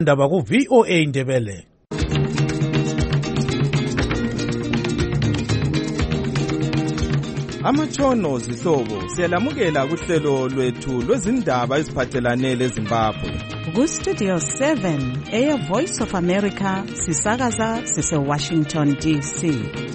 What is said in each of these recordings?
Ndaba ku VOA Indebele. Amatshono zihlobo siyalamukela kuhlelo lwethu lwezindaba eziphathelane leZimbabwe. Ku Studio 7 Air Voice of America sisakaza sise Washington DC.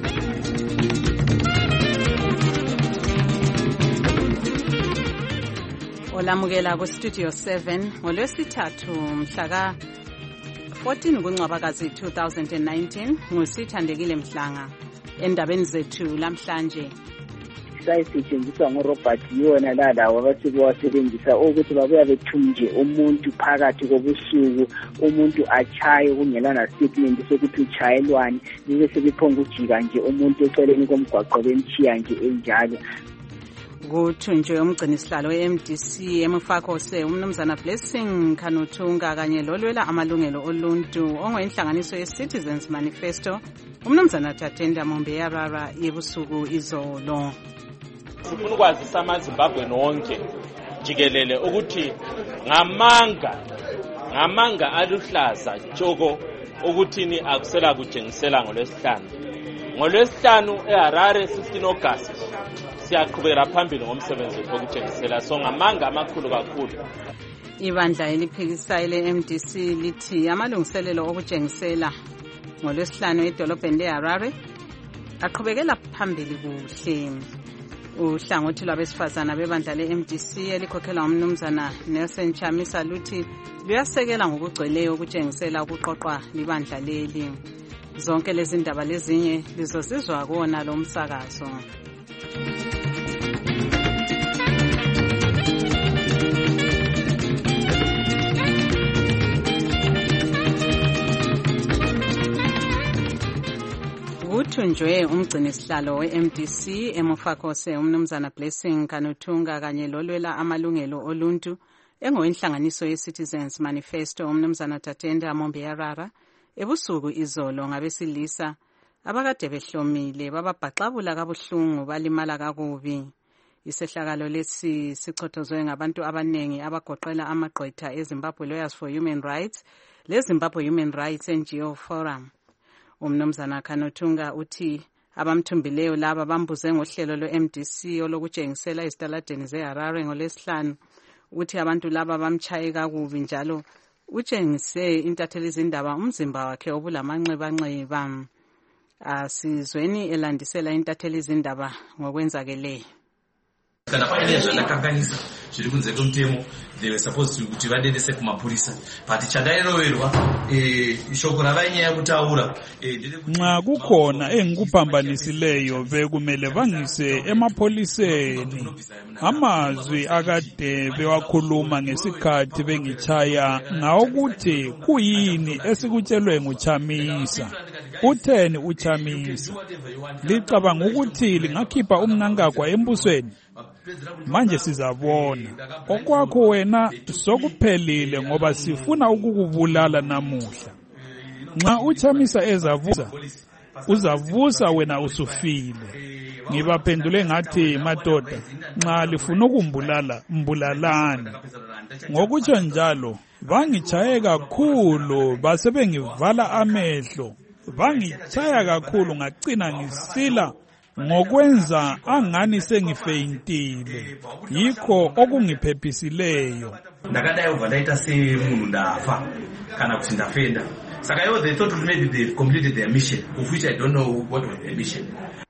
Olamukela ku Studio 7 ngolwesithathu mhla 14 kuNcwabakazi 2019 ngusithandekile Mhlanga. Endabeni zethu lamhlanje sayisetshenziswa ngoRobert yona lalawo abathi bewasebenzisa ukuthi babuya bethunje umuntu phakathi kobusuku, umuntu achaye kungelana statement sokuthi uchayelwani, bese bephonga ujika nje umuntu eceleni komgwaqo bemchiya nje enjalo. Kuthunjwe umgcinisihlalo we-MDC emufakose umnumzana Blessing Khanuthunga kanye lolwela amalungelo oluntu ongoyinhlanganiso ye-Citizens Manifesto umnumzana Tatenda Mombeyarara yebusuku izolo. Sifuna ukwazisa amaZimbabwe nonke jikelele ukuthi ngamanga aluhlaza tshoko ukuthini akusela kujengisela ngolwesihlanu eHarare 16 August siyaqhubeka phambili ngomsebenzi wokujengisela so ngamanga amakhulu kakhulu. Ibandla eliphikisayo le-MDC lithi amalungiselelo okujengisela ngolwesihlanu edolobheni leHarare aqhubekela phambili kuhle. Uhlangothi lwabesifazana bebandla le-MDC elikhokhelwa umnumzana Nelson Chamisa luthi luyasekela ngokugcweleyo ukujengisela ukuqoqwa libandla leli. Zonke lezi ndaba lezinye lizosizwa kuwona lo msakazo. Kuthunjwe umgcinisihlalo we-MDC emufakose umnumzana Blessing Khanuthunga kanye lolwela amalungelo oluntu engoyinhlanganiso ye-Citizens Manifesto umnumzana Tatenda Mombeyarara ebusuku izolo ngabesilisa abakade behlomile bababhaxabula kabuhlungu balimala kakubi. Isehlakalo lesi sichothozwe ngabantu abanengi abagoqela amagqwetha eZimbabwe Lawyers for Human Rights leZimbabwe Human Rights NGO Forum. Umnumzana Khanuthunga uthi abamthumbileyo laba bambuze ngohlelo lwe-MDC olokujengisela ezitaladeni zeHarare ngolwesihlanu. Uthi abantu laba bamchaye kakubi njalo utshengise intatheli izindaba umzimba wakhe obulamanxebanxeba. Asizweni elandisela intatheli izindaba ngokwenzakeleyo. Kana painezva ndakanganisa zviri kunze kwemutemo they were supposed kuti vadedese kumapurisa but chadairoverwa shoko ravainyaya kutaura nxa kukhona engikuphambanisileyo bekumele bangise emapholiseni. Amazwi akade bewakhuluma ngesikhathi bengichaya ngawokuthi kuyini esikutshelwe nguChamisa. Utheni uChamisa? Licabanga ukuthi lingakhipha umnankagwa embusweni? Manje sizabona. Okwakho wena sokuphelile ngoba sifuna ukukubulala namuhla. Nxa uChamisa ezavusa uzavusa wena usufile. Ngibaphendule ngathi madoda nxa lifuna ukumbulala mbulalani. Ngokutsho njalo bangichaye kakhulu basebengivala amehlo. Bangichaya kakhulu ngacina ngisila ngokwenza angani sengifeyintile. Yikho okungiphephisileyo. Ndakadai ubva ndaita semunhu ndafa kana kuti ndafenda. Saka ivo they thought maybe they completed their mission, of which I don't know what was their mission.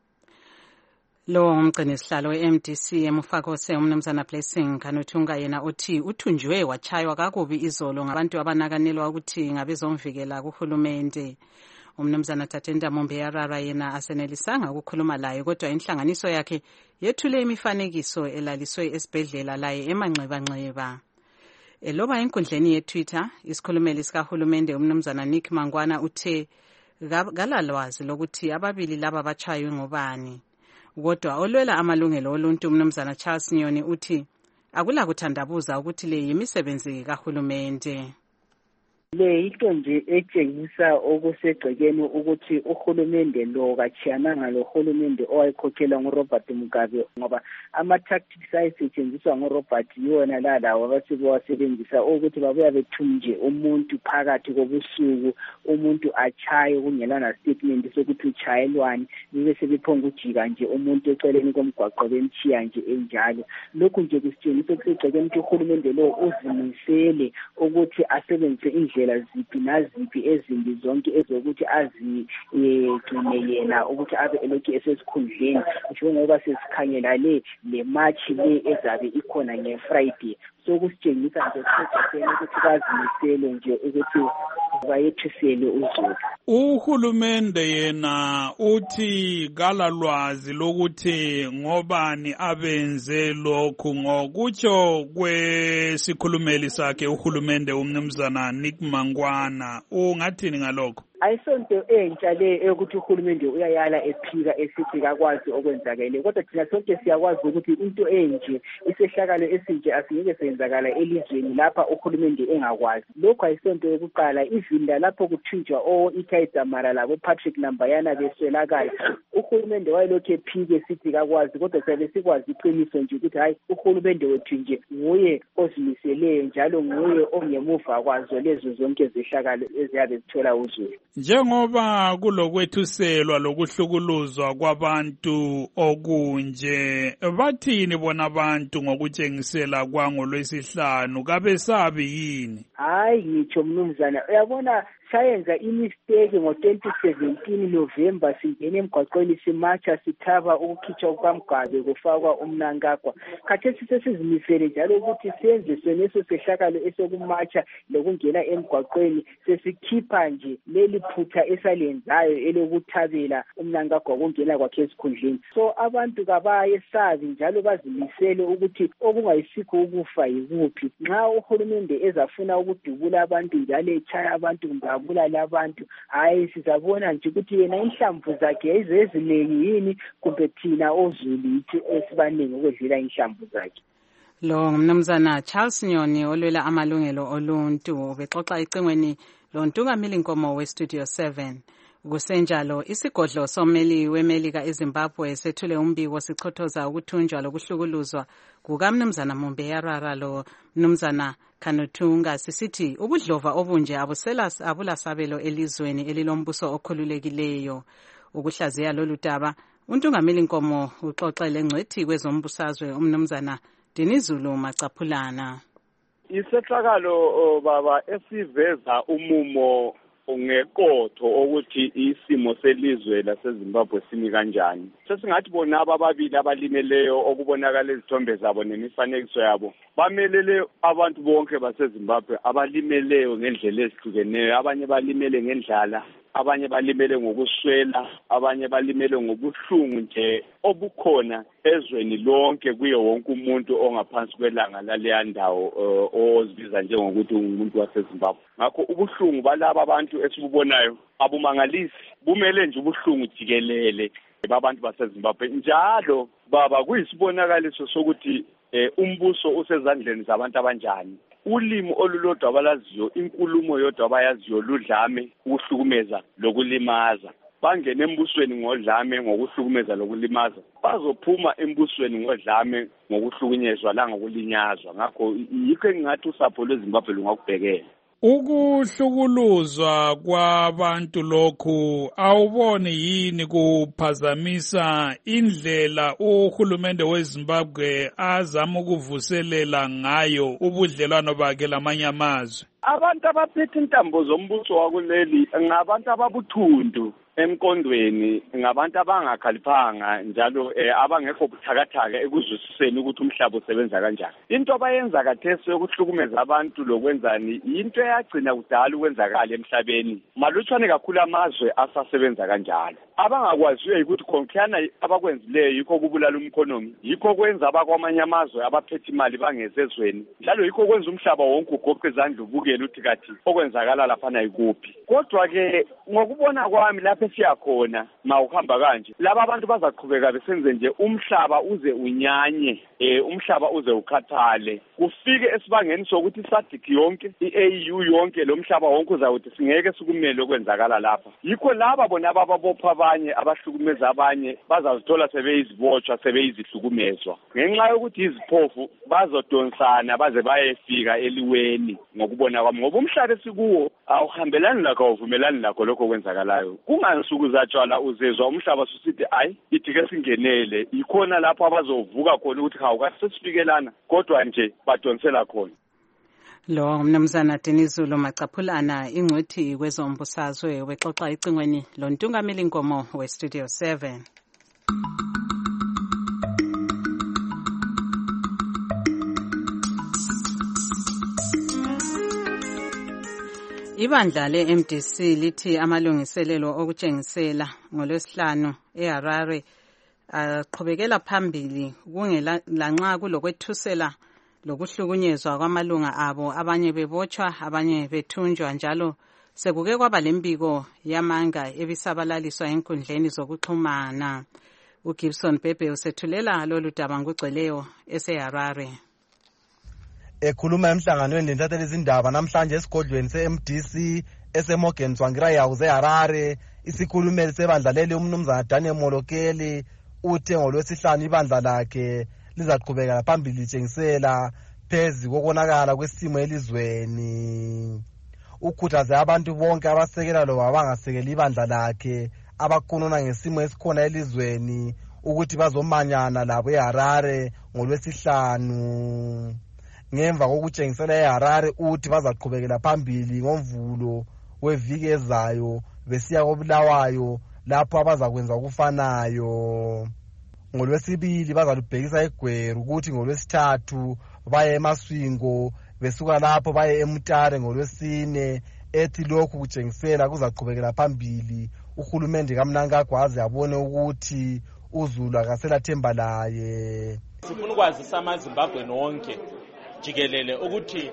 Lo umgcinisihlalo we-MDC emufakose umnumzana Blessing Khanuthunga yena uthi uthunjwe wachaywa kakubi izolo ngabantu abanakanelwa ukuthi ngabezomvikela kuhulumende. Umnumzana Tatenda Mombeyarara yena asenelisanga ukukhuluma laye kodwa inhlanganiso yakhe yethule imifanekiso elaliswe esibhedlela laye emanxebanxeba. Eloba enkundleni yeTwitter isikhulumeli sikahulumende umnumzana Nick Mangwana uthe kalalwazi lokuthi ababili laba bachaywe ngobani. Kodwa olwela amalungelo oluntu umnumzana Charles Nyoni uthi akula kuthandabuza ukuthi le yimisebenzi kahulumende. Le into nje etshengisa okusegcekeni ukuthi uhulumende lo kachiyananga lo hulumende owayekhokhela nguRobert Mugabe, ngoba ama-tactics ayisetshenziswa nguRobert yiwona lalawo abathi bewasebenzisa ukuthi babuya bethunje umuntu phakathi kobusuku, umuntu achaye kungelana statement sokuthi uchayelwani, bebe sebephonga ujika nje umuntu eceleni komgwaqo bemchiya nje enjalo. Lokhu nje kusitshengisa okusegcekeni ukuthi uhulumende lo uzimisele ukuthi asebenzise indlela ziphi naziphi ezimbi zonke ezokuthi azigcine yena ukuthi abe elokhu esesikhundleni, njengoba sesikhangela le march le ezabe ikhona ngeFriday. So kusitshengisa nje ukuthi bazimisele nje ukuthi bayethisele uZulu. Uhulumende yena uthi kalalwazi lokuthi ngobani abenze lokhu, ngokutsho kwesikhulumeli sakhe uhulumende umnumzana Nick Mangwana. Ungathini ngalokho? Ayisonto entsha le ukuthi uhulumende uyayala ephika esithi kakwazi okwenzakele, kodwa thina sonke siyakwazi ukuthi into enje isehlakalo esinje asingeke senzakala elizweni lapha uhulumende engakwazi. Lokho ayisonto yokuqala, izinda lapho kuthunjwa Ikhaya Dzamara labo Patrick Lambayana beswelakala, uhulumende wayelokhu ephike sithi kakwazi, kodwa siyabe sikwazi iqiniso nje ukuthi hayi uhulumende wethu nje nguye ozimiseleyo njalo nguye ongemuva kwazo lezo zonke zehlakalo eziyabe zithola uZulu. Njengoba kulokwethuselwa lokuhlukuluzwa kwabantu okunje, bathini bona abantu ngokutshengisela kwangoLwesihlanu? Kabesabi yini? Hayi ngitsho mnumzana, uyabona sayenza imistake ngo-2017 November, singene emgwaqweni simacha sithaba ukukhitshwa kukaMgabe kufakwa umnankagwa. Khathesi sesizimisele njalo ukuthi senze soneso sehlakalo esokumacha lokungena emgwaqweni, sesikhipha nje leli phutha esalenzayo elokuthabela umnankagwa kungena kwakhe esikhundleni. So abantu kabayesabi njalo bazimisele ukuthi okungayisikho ukufa yikuphi. Nxa uhulumende ezafuna ukudubula abantu njalo echaya abantu abulala abantu, hayi sizabona nje ukuthi yena inhlamvu zakhe eziningi yini kumbe thina oZulu ithi esibaningi ukwedlula inhlamvu zakhe. Lo ngumnumzana Charles Nyoni olwela amalungelo oluntu bexoxa ecingweni loNtungameli Nkomo weStudio 7. Kusenjalo isigodlo someli weMelika eZimbabwe sethule umbiko sichothoza ukuthunjwa lokuhlukuluzwa kukaMnumzana Mumbeyarara lo Mnumzana Khanuthunga sisithi ubudlova obunje abulasabelo elizweni elilombuso okhululekileyo. Ukuhlaziya lolu daba uNtungameli Nkomo uxoxele ngcethi kwezombusazwe uMnumzana Dinizulu Macaphulana. Isehlakalo baba esiveza umumo ungekotho ukuthi isimo selizwe laseZimbabwe simi kanjani. Sesingathi bona ababili abalimeleyo okubonakala izithombe zabo nemifanekiso yabo bamelele abantu bonke baseZimbabwe abalimeleyo ngendlela ezihlukeneyo. Abanye balimele ngendlala, abanye balimele ngokuswela, abanye balimele ngobuhlungu nje obukhona ezweni lonke kuyo wonke umuntu ongaphansi kwelanga laleya ndawo ozibiza njengokuthi umuntu waseZimbabwe. Ngakho ubuhlungu balaba abantu esibubonayo abumangalisi, bumele nje ubuhlungu jikelele babantu baseZimbabwe. Njalo baba kuyisibonakaliso sokuthi umbuso usezandleni zabantu abanjani. Ulimi olulodwa abalaziyo, inkulumo yodwa abayaziyo ludlame, ukuhlukumeza lokulimaza. Bangene embusweni ngodlame ngokuhlukumeza lokulimaza, bazophuma embusweni ngodlame ngokuhlukunyezwa la ngokulinyazwa. Ngakho yikho engathi usapho lweZimbabwe lungakubhekela. Ukuhlukuluzwa kwabantu lokhu awuboni yini kuphazamisa indlela uhulumende weZimbabwe azama ukuvuselela ngayo ubudlelwano bakhe lamanye amazwe? Abantu abaphethe intambo zombuso wakuleli ngabantu ababuthundu emkondweni, ngabantu abangakhaliphanga njalo abangekho buthakathaka ekuzwisiseni ukuthi umhlaba usebenza kanjani. Into abayenza kathesi yokuhlukumeza abantu lokwenzani into eyagcina kudala ukwenzakala emhlabeni. Malutshwane kakhulu amazwe asasebenza kanjalo. Abangakwaziyo ukuthi konkhana abakwenzileyo yikho kubulala umkhonomi, yikho kwenza abakwamanye amazwe abaphethe imali bangezezweni, njalo yikho kwenza umhlaba wonke ugoqe izandla ubukele ukuthi kathi okwenzakala laphana yikuphi. Kodwa ke ngokubona kwami lapha siyakhona mawuhamba kanje, laba abantu bazaqhubeka besenze nje umhlaba uze unyanye, umhlaba uze ukhathale, kufike esibangeni sokuthi SADC yonke i-AU yonke lo mhlaba wonke uzawuthi singeke sikumele okwenzakala lapha. Yikho laba bona ababopha abanye abahlukumeza abanye bazazithola sebeyizibotshwa sebeyizihlukumezwa ngenxa yokuthi iziphofu bazodonsana baze bayefika eliweni ngokubona kwami ngoba umhlaba esikuwo awuhambelani lakho awuvumelani lakho lokho kwenzakalayo. Kungansuku zatshwala uzezwa umhlaba susithi ayi ithi ke singenele ikhona lapho abazovuka khona ukuthi hawu kasesifikelana kodwa nje badonsela khona. Lo mnumzana Dinizulu Macaphulana ingcwethi kwezombusazwe wexoxa icingweni lo ntungameli Nkomo we Studio 7. Ibandla le-MDC lithi amalungiselelo okutshengisela ngoLwesihlanu eHarare aqhubekela phambili kungela lanxa kulokwethusela lokuhlukunyezwa kwamalunga abo, abanye bebotshwa abanye bethunjwa, njalo sekuke kwaba lembiko yamanga ebisabalaliswa enkundleni zokuxhumana. uGibson Bhebhe usethulela lolu daba ngugcweleyo eseHarare. Ekhuluma emhlanganweni lentatheleli izindaba namhlanje esigodlweni se-MDC eseMorgan Tsvangirai House eHarare, isikhulumeli sebandla leli umnumzana Daniel Molokeli uthe ngoLwesihlanu ibandla lakhe lizaqhubeka phambili litshengisela phezu kokonakala kwesimo elizweni. Ukhuthaze abantu bonke abasekela loba abangasekeli ibandla lakhe abakhonona ngesimo esikhona elizweni ukuthi bazomanyana labo eHarare ngoLwesihlanu. Ngemva kokutshengisela eHarare uthi bazaqhubekela phambili ngoMvulo weviki ezayo besiya koBulawayo lapho abazakwenza okufanayo. NgoLwesibili bazalubhekisa eGweru ukuthi ngoLwesithathu baye eMaswingo besuka lapho baye eMutare ngoLwesine. Ethi lokhu kutshengisela kuzaqhubekela phambili uhulumende kaMnangagwa aze abone ukuthi uZulu akasela themba laye. Sifuna ukwazisa amaZimbabwe nonke jikelele ukuthi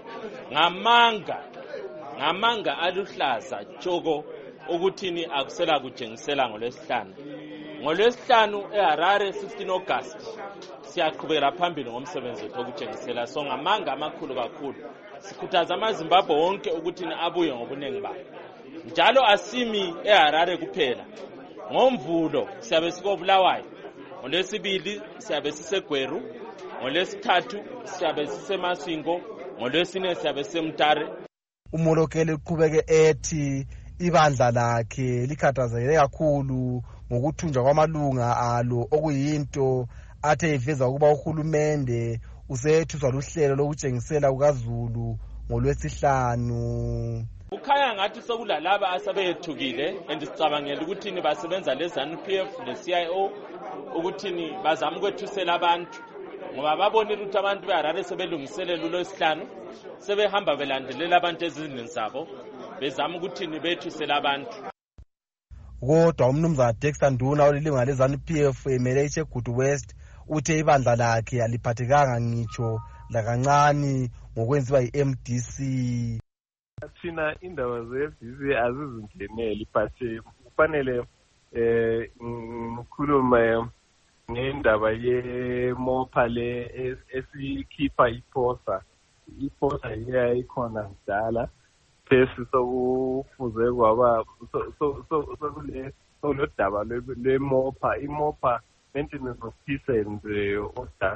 ngamanga aluhlaza tshoko ukuthini akusela kutshengisela ngoLwesihlanu. NgoLwesihlanu eHarare 16 August siyaqhubekela phambili ngomsebenzi wethu okutshengisela. So ngamanga amakhulu kakhulu sikhuthaza amaZimbabwe wonke ukuthi abuye ngobunengi babo. Njalo asimi eHarare kuphela. NgoMvulo siyabe sikoBulawayo, ngoLwesibili siyabe siseGweru, ngoLwesithathu siyabe siseMaswingo, ngoLwesine siyabe siseMutare. uMolokeli uqhubeke ethi ibandla lakhe likhathazekile kakhulu ngokuthunjwa kwamalunga alo okuyinto athe iveza ukuba uhulumende usethuswa luhlelo lokutshengisela kukaZulu ngoLwesihlanu. Ukhaya ngathi sokulalaba asebethukile andisicabangela ukuthi basebenza leZANU-PF leCIO ukuthi bazama ukwethusela abantu ngoba babonile ukuthi abantu beHarare sebelungiselela uLwesihlanu sebehamba belandelela abantu ezindlini zabo bezama ukuthi bethusela abantu. Kodwa umnumzana Dexter Nduna olilunga leZANU-PF emele iChegutu West uthe ibandla lakhe aliphathekanga ngitsho lakancane ngokwenziwa yiMDC. Thina indaba ze-FDC azizingeneli but kufanele ngikhulume ngendaba yeMOPA le esikhipha iPOSA ikhona kudala phesi sokufuze kwaba sokule daba lweMOPA iMOPA Maintenance of Peace and Order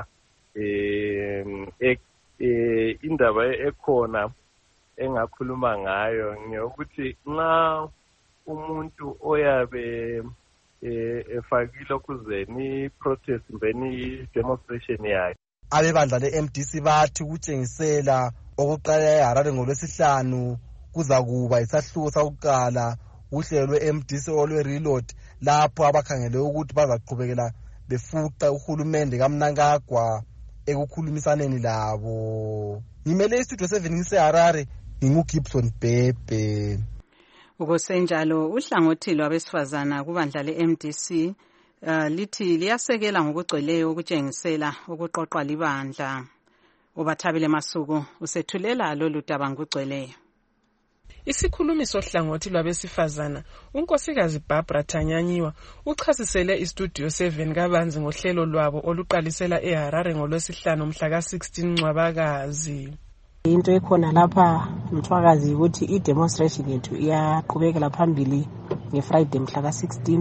indaba ekhona engakhuluma ngayo ngiyokuthi nxa umuntu oyabe efakile okuzeni protest mbeni demonstration yakhe. Abebandla le-MDC bathi ukutshengisela okuqala eHarare ngoLwesihlanu kuzakuba isahluko sakuqala uhlelo lwe-MDC olwe-Reload lapho abakhangele ukuthi bazaqhubekela befuqa uhulumende kaMnangagwa ekukhulumisaneni labo. Ngimele istudio 7 ngiseHarare nginguGibson Bhebhe. Ukusenjalo uhlangothi lwabesifazana kubandla le-MDC lithi liyasekela ngokugcweleyo ukutshengisela ukuqoqwa libandla. Ubathabile Masuku usethulela lolu daba ngugcweleyo. Isikhulumi sohlangothi lwabesifazana unkosikazi Barbara Tanyanyiwa uchasisele iStudio 7 kabanzi ngohlelo lwabo oluqalisela eHarare ngolwesihlanu mhla ka-16 Ncwabakazi. Into ekhona lapha Mthwakazi ukuthi i-demonstration yethu iyaqhubekela phambili ngeFriday mhla ka-16.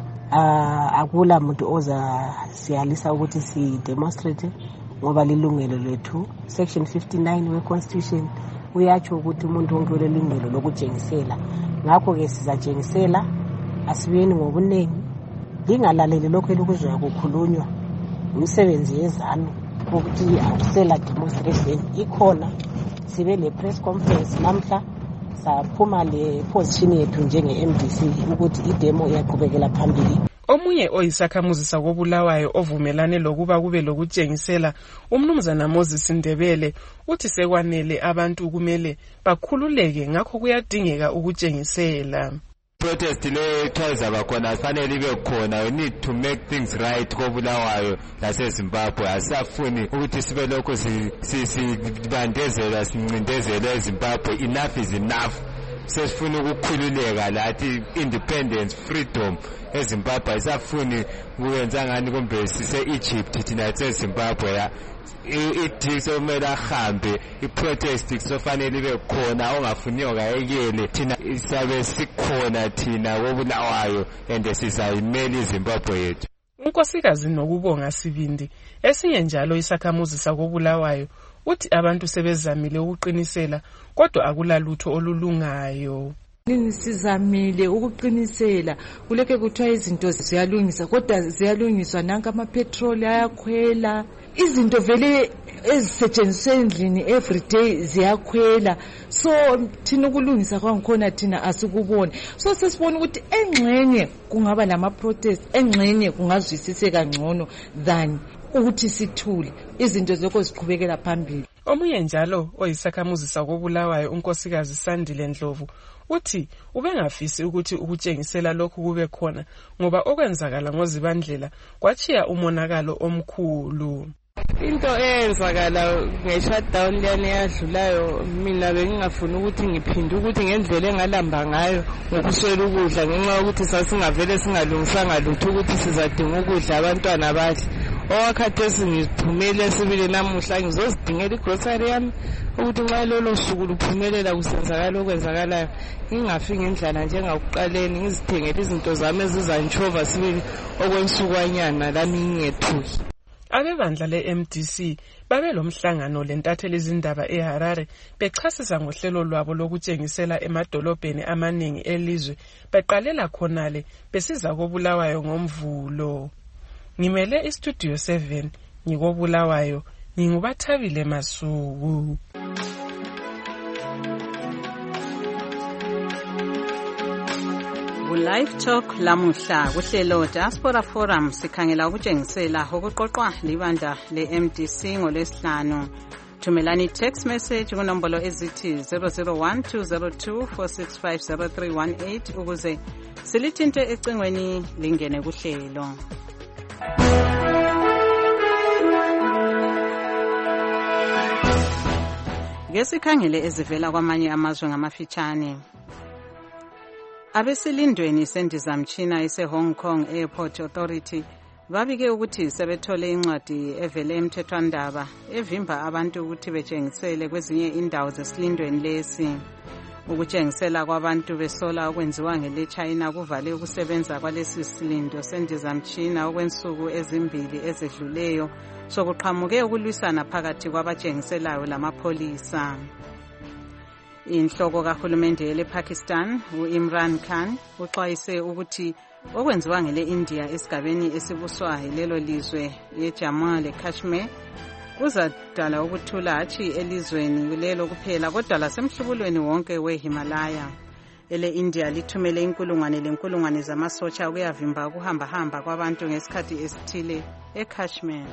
Akula muntu oza siyalisa ukuthi si-demonstrate ngoba lilungelo lethu. Section 59 we-Constitution uyatsho ukuthi umuntu wonke ulelungelo lokujengisela. Ngakho-ke sizajengisela, asibuyeni ngobuningi, lingalaleli lokho elokuzwayo kukhulunywa umsebenzi yezanu ukuthi akusela demonstration ikhona. Sibe le-press conference namhla saphuma le-position yethu njenge-MDC ukuthi idemo iyaqhubekela phambili. Omunye oyisakhamuzi sakobulawayo ovumelane lokuba kube lokujengisela umnumzana Moses Ndebele uthi sekwanele abantu kumele bakhululeke ngakho kuyadingeka ukujengisela. Protest le tshayizaba khona fanele ibe khona. We need to make things right kobulawayo laseZimbabwe. Asafuni ukuthi sibe lokho sibandezela sincindezela eZimbabwe. Enough is enough. Sesifuna ukukhululeka lathi independence freedom eZimbabwe. Asafuni ukwenza ngani kumbe sise Egypt thina eZimbabwe ya ithi somela hambe iprotest sofanele ibe khona ongafuniyo kayekele thina isabe sikhona thina kobulawayo and sizayimela iZimbabwe yethu. Unkosikazi Nokubonga Sibindi esinye njalo isakhamuzi sakobulawayo uthi abantu sebezamile ukuqinisela kodwa akulalutho olulungayo. Sizamile ukuqinisela kuleke kuthiwa izinto ziyalungisa kodwa ziyalungiswa nanka amapetrol ayakhwela, izinto vele ezisetshenziswa endlini everyday ziyakhwela. So thina ukulungisa kwangikhona thina asikuboni. So sesibona ukuthi engxenye kungaba lama protest, engxenye kungazwisiseka ngcono than ukuthi sithule izinto zokho ziqhubekela phambili. Omunye njalo oyisakhamuzi sakobulawayo unkosikazi Sandile Ndlovu uthi ubengafisi ukuthi ukujengisela lokhu kube khona ngoba okwenzakala ngoZibandlela kwachiya umonakalo omkhulu. Into eyenzakala nge-shutdown liyane yadlulayo mina bengingafuni ukuthi ngiphinde ukuthi ngendlela engalamba ngayo ngokuswela ukudla ngenxa yokuthi sasingavele singalungisanga lutho ukuthi sizadinga ukudla abantwana badle. Owakhathesi ngiphumele sibili namuhla ngizozidingela igrocery yami ukuthi nxa lolo suku luphumelela kusenzakala okwenzakalayo ngingafiki ngendlala njengakuqaleni ngizithengele izinto zami ezizantshova sibili okwensukanyana lami ngingethuki. Abebandla le-MDC babe lomhlangano lentatheli izindaba eHarare bechasisa ngohlelo lwabo lokujengisela emadolobheni amaningi elizwe beqalela khonale besiza kobulawayo ngomvulo. Ngimele iStudio 7 ngikobulawayo ngingubathabile Masuku. Live Talk lamuhla kuhlelo Diaspora Forum sikhangela ukujengisela okuqoqwa libandla le-MDC ngolwesihlanu. Thumelani text message kunombolo ezithi 0012024650318 ukuze silithinte ecingweni lingene kuhlelo. Ngesikhangele ezivela kwamanye amazwe ngamafitshane. Abesilindweni sendizamtshina ise-Hong Kong Airport Authority babike ukuthi sebethole incwadi evele emthethwandaba evimba abantu ukuthi bejengisele kwezinye indawo zesilindweni lesi. Ukujengisela kwabantu besola okwenziwa ngele-China kuvale ukusebenza kwalesi silindo sendizamtshina okwensuku ezimbili ezedluleyo sokuqhamuke ukulwisana phakathi kwabajengiselayo lamapholisa. Inhloko kahulumende lePakistan uImran Khan uxwayise ukuthi okwenziwa ngele-India esigabeni esibuswa yilelo lizwe yeJammu leKashmir kuzadala ukuthula hatshi elizweni kulelo kuphela kodwa lasemhlubulweni wonke weHimalaya. Ele-India lithumele inkulungwane zamasotsha ukuyavimba ukuhamba kwabantu ngesikhathi esithile eKashmir.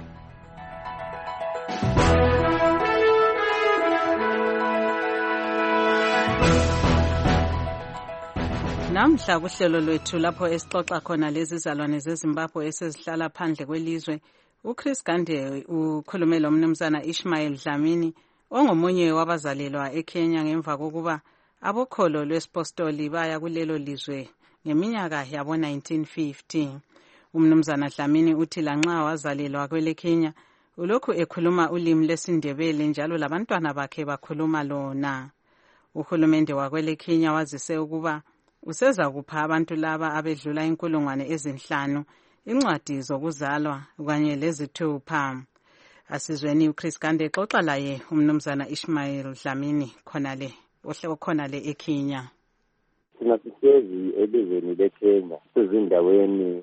Namhla kuhlelo lwethu lapho esixoxa khona lezi zalwane zeZimbabwe esezihlala phandle kwelizwe, uChris Gande ukhulume lo mnumzana Ishmael Dlamini ongomunye wabazalelwa eKenya ngemva kokuba abokholo lwesipostoli baya kulelo lizwe ngeminyaka yabo 1950. Umnumzana Dlamini uthi lanxa wazalelwa kwele Kenya ulokhu ekhuluma ulimi lwesiNdebele njalo labantwana bakhe bakhuluma lona. Uhulumende wakwele Kenya wazise ukuba useza kupha abantu laba abedlula 5,000 incwadi zokuzalwa kanye lezithupha. Asizweni uChris Gande exoxa laye umnumzana Ishmael Dlamini khonale eKenya. Thina sisezi elizweni leKenya sezindaweni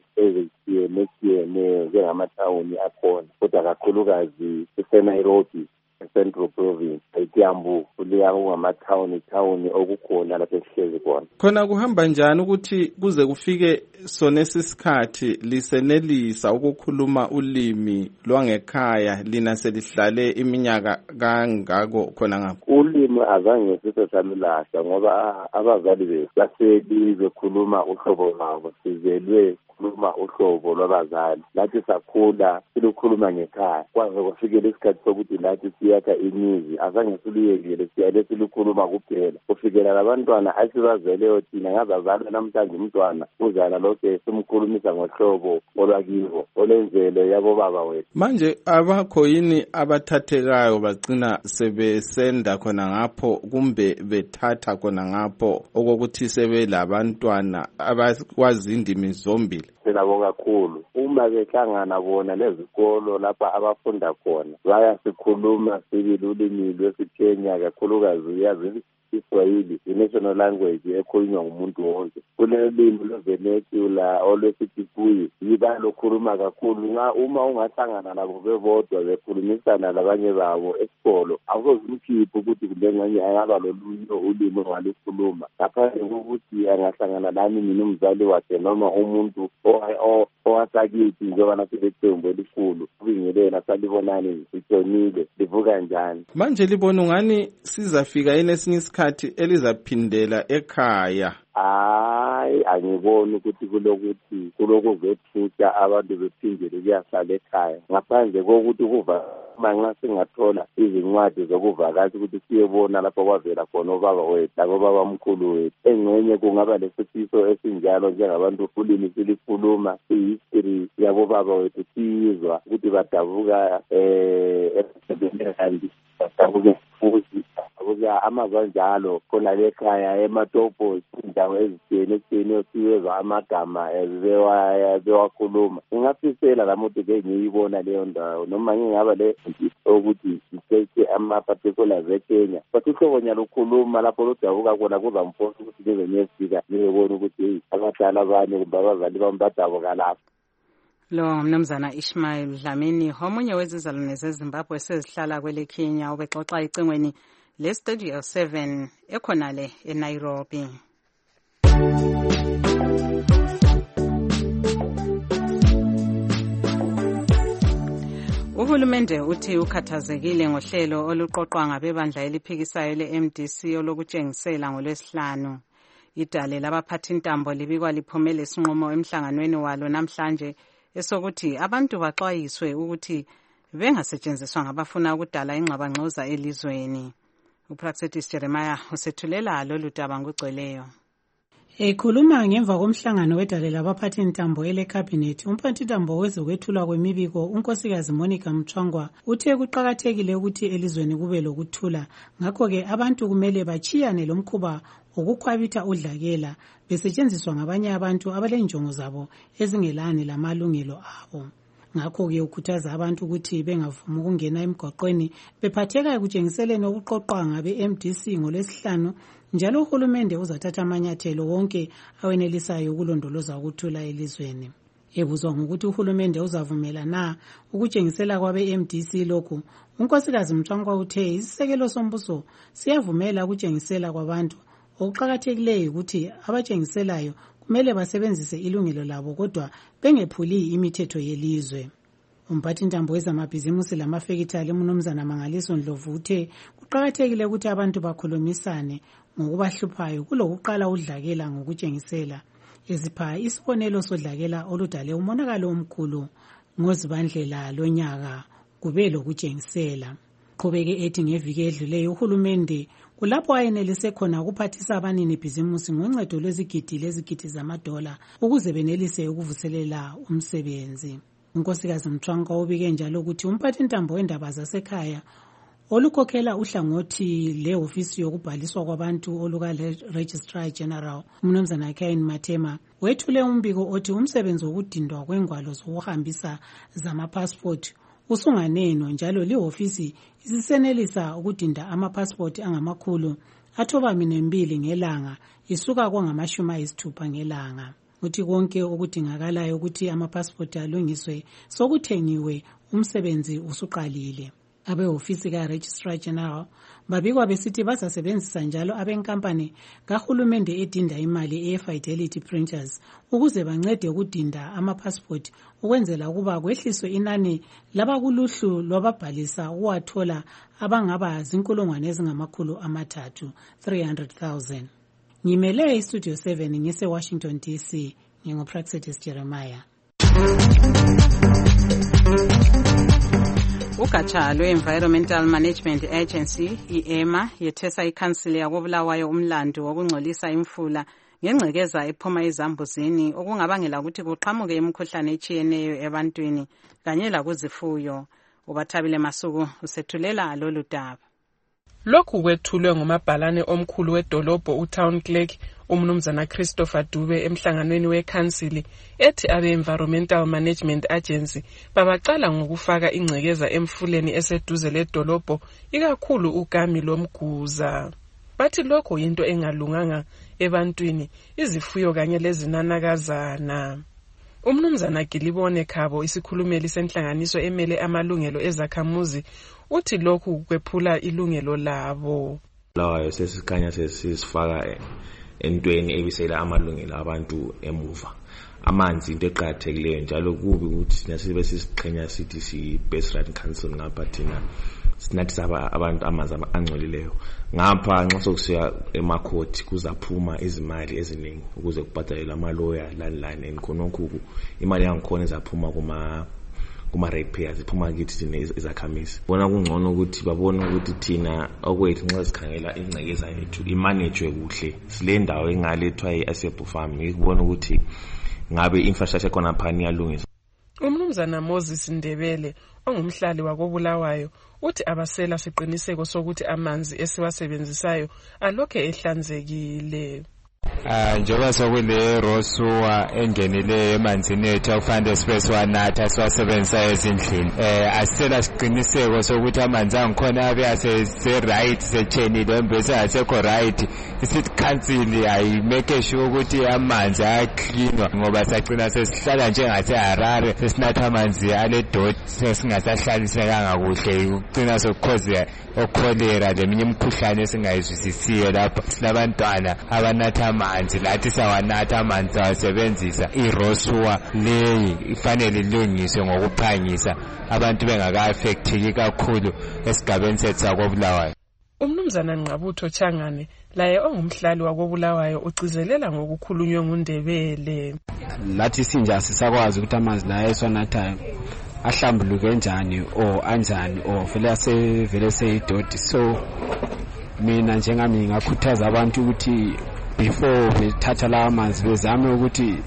ezitshiyeneyo njengamathawuni akhona, kodwa kakhulukazi eNairobi, Central Province, eKiambu, kuliya ngamathawuni okukhona lapho esihlezi khona. Khona kuhamba njani ukuthi kuze kufike sonesi isikhathi lisenelisa ukukhuluma ulimi lwangekhaya lina selihlale iminyaka kangako khona ngapho? Ulimi azange sisesalulahla ngoba abazali bethu bahleli bekhuluma uhlobo lwabo, sizelwe khuluma uhlobo lwabazali. Lathi sakhula silukhuluma ngekhaya, kwaze kwafikela isikhathi sokuthi lathi siyakha imizi, azange siliyekele siyale silukhuluma kuphela. Kufikela labantwana asibazeleyo thina ngabazali namhlanje umntwana uzala lokho simkhulumisa ngohlobo olwakibo olenzele yabo baba wethu. Manje abakho yini abathathekayo bagcina sebesenda khona ngapho kumbe bethatha khona ngapho okokuthi sebelabantwana abakwazi indimi zombili? Siyabonga kakhulu uma behlangana bona lezikolo lapha abafunda khona bayasikhuluma sibili ulimi lwesiKenya, kakhulukazi uyazi Iswahili, i-national language ekhulunywa ngumuntu wonke. Kulelimi lweVenezia olwesiKikuyu yibalokhuluma kakhulu. Uma ungahlangana nabo bebodwa bekhulumisana labanye babo esikolo, awuzimkhiphi ukuthi kule nganye ayaba lolunye ulimi ongalikhuluma, ngaphandle kokuthi angahlangana nami mina umzali wakhe noma umuntu owasakithi njengoba nasebethembu elikhulu kubingelena salibonani sitshonile livuka njani. Manje libona ungani sizafika yini esinye isikhathi elizaphindela ekhaya? Hayi, angiboni ukuthi kulokhu vethutha abantu bephindele kuyahlala ekhaya, ngaphandle kokuthi manxa singathola izincwadi zokuvakasha ukuthi siyebona lapho kwavela khona obaba wethu labo babamkhulu wethu. Engxenye kungaba lesifiso esinjalo njengabantu ulimi silikhuluma, i-history yabo baba wethu siyizwa ukuthi badabuka emsebenzini, badabuka futhi amazwe njalo khona lekhaya ematopo indawo ezitshiyeneyo siyezwa amagama bewakhuluma. Ngingafisela lamuntu ke ngiyibona leyo ndawo noma ngingaba le ukuthi sithethe ama-particulars eKenya, but uhlobo nyalokhuluma lapho ludabuka khona kuzamfosa ukuthi nize niyefika niyebona ukuthi abadala abanye kumbe abazali bami badabuka lapho. Lo mnumzana Ishmael Dlamini omunye wezizalwane zeZimbabwe sezihlala kwele Kenya ubexoxa icingweni leStudio 7 ekhonale eNairobi. Uhulumende uthi ukhathazekile ngohlelo oluqoqwa ngabebandla eliphikisayo le-MDC olokutshengisela ngoLwesihlanu. Idale labaphathintambo libikwa liphumele isinqumo emhlanganweni walo namhlanje esokuthi abantu baxwayiswe ukuthi bengasetshenziswa ngabafuna ukudala ingxabangxoza elizweni. Upraxetis Jeremiah usethulela lolu daba ngugcweleyo. Ekhuluma ngemva komhlangano wedale labaphathintambo ele-Cabinet, umphathintambo wezokwethulwa kwemibiko unkosikazi Monica Mchwangwa uthe kuqakathekile ukuthi elizweni kube lokuthula, ngakho-ke abantu kumele bachiyane lomkhuba wokukhwabitha udlakela besetshenziswa ngabanye abantu abalenjongo zabo ezingelani lamalungelo abo. Ngakho-ke ukhuthaza abantu ukuthi bengavumi ukungena emgwaqweni bephatheka ekutshengiseleni okuqoqwa ngabe-MDC ngoLwesihlanu, njalo uhulumende uzathatha amanyathelo wonke awenelisayo ukulondoloza ukuthula elizweni. Ebuzwa ngokuthi uhulumende uzavumela na ukutshengisela kwabe-MDC lokhu, unkosikazi Mchwangwa uthe isisekelo sombuso siyavumela ukutshengisela kwabantu. Okuqakathekileyo ukuthi abatshengiselayo kumele basebenzise ilungelo labo kodwa bengephuli imithetho yelizwe. Umphathintambo wezamabhizimusi lamafekithali uMnumzana Mangaliso Ndlovu uthe kuqakathekile ukuthi abantu bakhulumisane ngokubahluphayo kulokuqala udlakela ngokutshengisela. Ezipha isibonelo sodlakela oludale umonakalo omkhulu ngoZibandlela lonyaka kube lokutshengisela. qhubeke ethi ngeviki edluleyo uhulumende kulapho ayenelise khona ukuphathisa abanini bhizimusi ngoncedo lwezigidi zamadola ukuze benelise ukuvuselela umsebenzi. Unkosikazi Mthwangwa ubike njalo ukuthi umphathintambo wendaba zasekhaya olukhokhela uhlangothi lehofisi yokubhaliswa kwabantu oluka-Registrar General uMnumzana Cain Matema wethule umbiko othi umsebenzi wokudindwa kwengwalo zokuhambisa zamapassport usunganeno njalo lihofisi isisenelisa ukudinda amapassport angama292 ngelanga isuka kwangama60 ngelanga. Uthi konke okudingakalayo ukuthi amapassport alungiswe sokuthengiwe umsebenzi usuqalile. Abehofisi ka-Registrar General babikwa besithi bazasebenzisa njalo abenkampani kahulumende edinda imali eye-Fidelity Printers ukuze bancede ukudinda amapassport ukwenzela ukuba kwehliswe inani labakuluhlu lwababhalisa ukuwathola abangaba zinkulungwane ezingama300,000 300,000. Ngimele iStudio 7 ngise-Washington DC, nginguPraxedis Jeremiah. Ugatsha lwe-Environmental Management Agency, i-EMA, yethesa ikhansili yakobulawayo umlandu wokungcolisa imfula ngengcekeza ephuma ezambuzini okungabangela ukuthi kuqhamuke imikhuhlane etshiyeneyo ebantwini kanye lakuzifuyo. Ubathabile Masuku usethulela lolu daba. Lokhu kwethulwe ngumabhalane omkhulu wedolobho uTown Clerk uMnumzana Christopher Dube emhlanganweni wekhansili ethi abe-Environmental Management Agency babaqala ngokufaka ingcekeza emfuleni eseduze ledolobho ikakhulu ugami lomguza. Bathi lokho yinto engalunganga ebantwini, izifuyo kanye lezinanakazana. Umnumzana Gilibone Khabo isikhulumeli senhlanganiso emele amalungelo ezakhamuzi uthi lokhu kwephula ilungelo labo. Lawa sesikhanya sesifaka entweni ebisela amalungelo abantu emuva. Amanzi into eqhathekileyo njalo kubi ukuthi nasibe sisiqhenya sithi si best right council ngapha thina sinathi abantu amanzi angcolileyo. Ngapha nxa sokusiya emakhoti kuzaphuma izimali eziningi ukuze kubhadalwe amaloya lani khonokho imali yangikhona izaphuma kuma ratepayers iphuma kithi thina izakhamisi. Bona kungcono ukuthi babone ukuthi thina okwethu nxa sikhangela ingcekeza yethu imanagwe kuhle. Sile ndawo engalethwa iAsebo Farm ikubona ukuthi ngabe infrastructure khona phani yalungiswa. Umnumzana Moses Ndebele ongumhlali wakobulawayo uthi abasela siqiniseko sokuthi amanzi esiwasebenzisayo alokhe ehlanzekile. Njengoba sokule Rosua engenile emanzini ethu akufanele sibe siwanatha siwasebenzisa ezindlini. Asisela siqiniseko sokuthi amanzi angikhona abe ase-right sechenile embese asekho right. Isithi council ayimeke sure ukuthi amanzi ayaklinwa ngoba sacina sesihlala njengase-Harare sesinatha amanzi ale-dot sesingasahlalisekanga kuhle ukucina sokukhoza okholera leminye imikhuhlane esingayizwisisiyo lapha. Silabantwana abanatha amanzi lathi sawanatha amanzi awasebenzisa. iRosua leyi ifanele ilungiswe ngokuphangisa abantu bengaka-affecteki kakhulu esigabeni sethu sakobulawayo. Umnumzana Nqabutho Changane laye ongumhlali wakobulawayo ucizelela ngokukhulunywe nguNdebele. Lathi sinja sisakwazi ukuthi amanzi la esiwanathayo ahlambuluke njani anjani vele seyidoti. So mina njengami ngingakhuthaza abantu ukuthi before bethatha la amanzi bezame ukuthi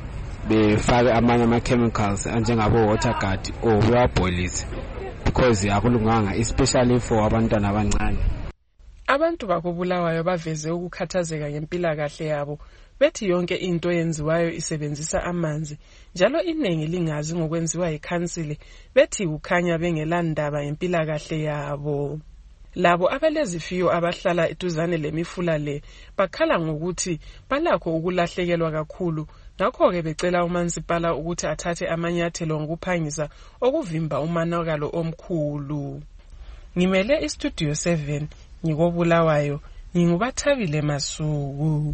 befake amanye ama-chemicals anjengabo water guard bewabholise because akulunganga especially for abantwana abancane. Abantu bakobulawayo baveze ukukhathazeka ngempilakahle yabo bethi yonke into yenziwayo isebenzisa amanzi njalo iningi lingazi ngokwenziwa ikhansili bethi kukhanya bengelandaba ngempilakahle yabo. Labo abalezifiyo abahlala eduzane lemifula le bakhala ngokuthi balakho ukulahlekelwa kakhulu, ngakho-ke becela umansipala ukuthi athathe amanyathelo ngokuphangisa okuvimba umonakalo omkhulu. Ngimele iStudio 7 ngikobulawayo, ngingubathabile Masuku.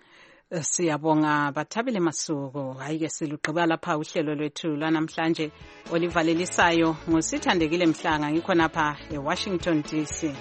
Siyabonga Bathabile Masuku. Hayike silugqiba lapha uhlelo lwethu lanamhlanje olivalelisayo ngosithandekile Mhlanga ngikhonapha eWashington DC.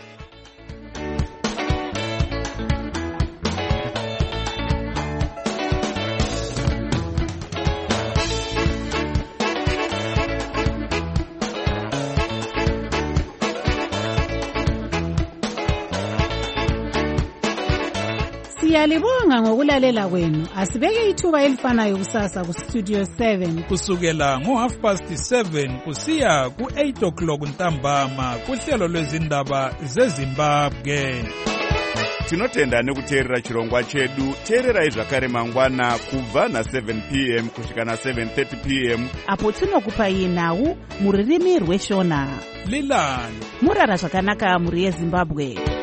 Siyalibonga ngokulalela kwenu. Asibeke ithuba elifanayo kusasa kustudio 7 kusukela ngo7:30 kusiya ku8 ntambama kuhlelo lwezindaba zeZimbabwe. Tinotenda nekuteerera chirongwa chedu. Teererai zvakare mangwana kubva na7 p.m. kusvika na7:30 p.m. apo tinokupai nhau muririmi rweshona. Lilani murara zvakanaka muri yeZimbabwe.